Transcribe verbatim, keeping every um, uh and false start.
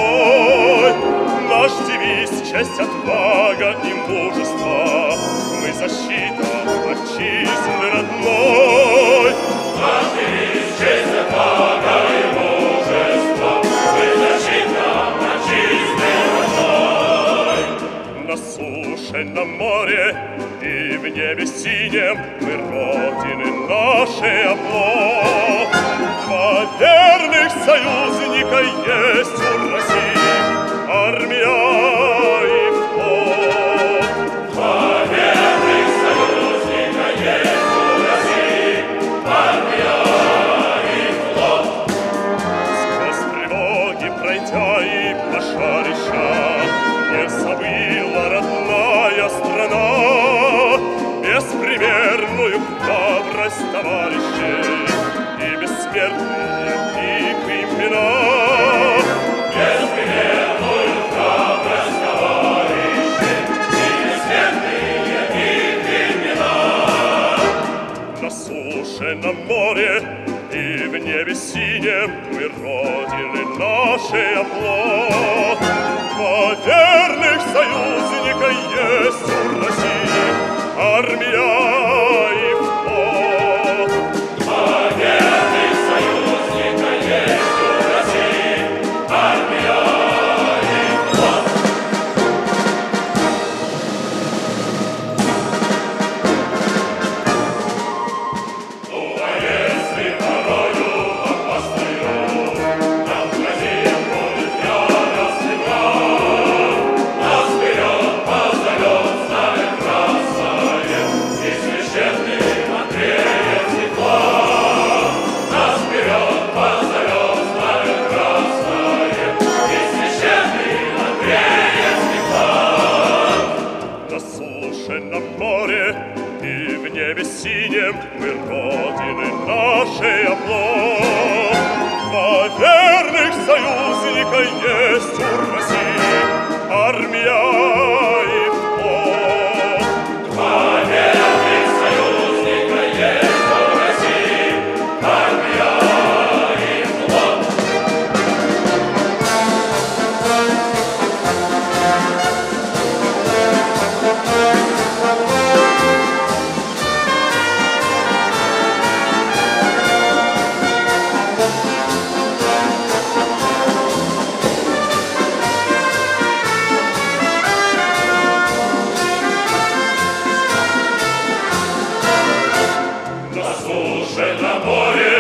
родной. Наш девиз — честь, отвага и мужество. Мы защита отчизны родной. Наш девиз — честь, отвага и мужество. Мы защита отчизны родной. На суше, на море и в небе синем мы Родины нашей оплот. Два верных союзника есть у России — армия и флот. Два верных союзника есть у России — армия и флот. Сквозь тревоги пройдя и пожарища не забыла родная страна беспримерную храбрость товарищей и бессмертные их имена. Беспримерную храбрость товарищей и бессмертные их имена. На суше, на море и в небе синем мы Родины нашей оплот. Два верных союзника есть у России — армия и флот. Два верных союзника есть у России — армия и флот. Ну, а если порою опоздаю, нам грозит будет яростный враг. Нас вперед позовет знамя красное и священный Андреевский флаг. Нас вперед позовет знамя красное и священный Андреевский флаг. На суше, на море и в небе синем мы Родины нашей оплот. Два верных союзника есть у России — армия и флот. Два верных союзника есть у России — армия и флот. На суше, на море